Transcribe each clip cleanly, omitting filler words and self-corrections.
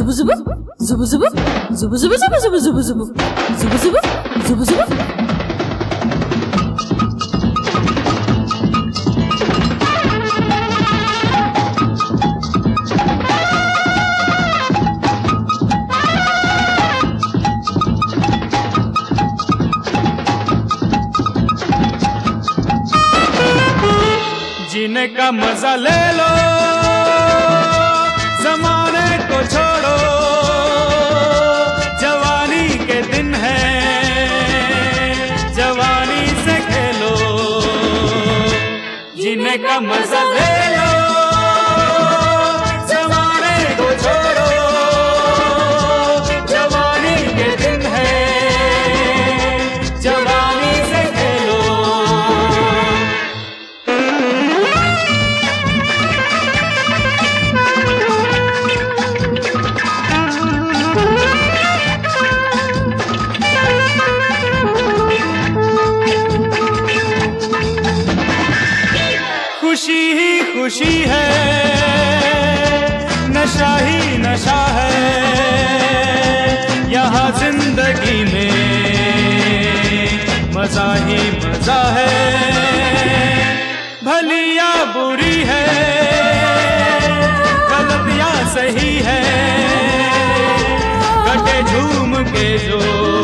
zubu zubu zubu zubu zubu zubu zubu zubu zubu zubu zubu zubu zubu zubu जीने का मजा ले लो, जमाने को छोड़ो, जवानी के दिन है, जवानी से खेलो। जीने का मजा ले लो, जमाने को छोड़ो, जवानी के दिन है, जवानी से खेलो। खुशी ही खुशी है, नशा ही नशा है, यहाँ जिंदगी में मजा ही मजा है। भली या बुरी है, गलत या सही है, कटे झूम के जो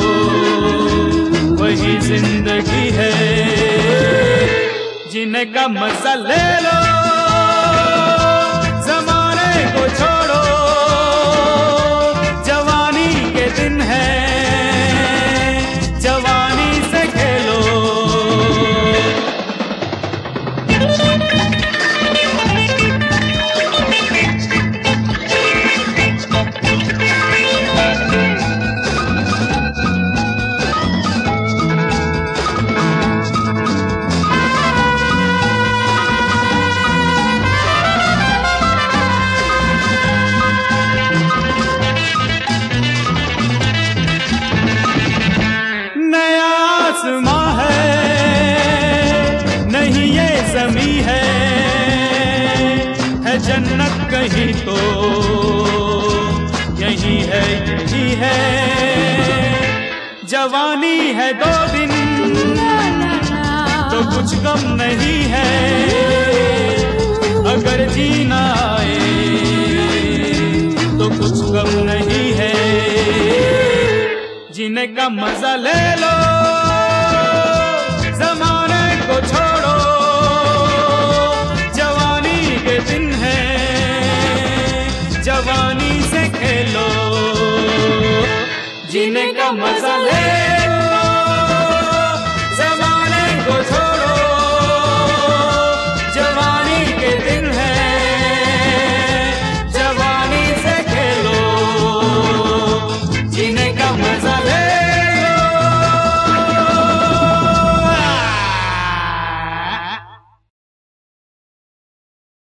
वही जिंदगी है। जीने का मजा ले लो, जमाने को छोड़ो, जवानी के दिन है, जवानी से खेलो। आसमां है नहीं ये ज़मीं है जन्नत कहीं तो यही है यही है। जवानी है 2 दिन तो कुछ गम नहीं है, अगर जीना आए तो कुछ गम नहीं है। जीने का मजा ले लो, जमाने को छोड़ो, जवानी के दिन है, जवानी से खेलो। जीने का मजा ले लो, जमाने को छोड़ो, जवानी के दिन है, जवानी से खेलो। जीने का मजा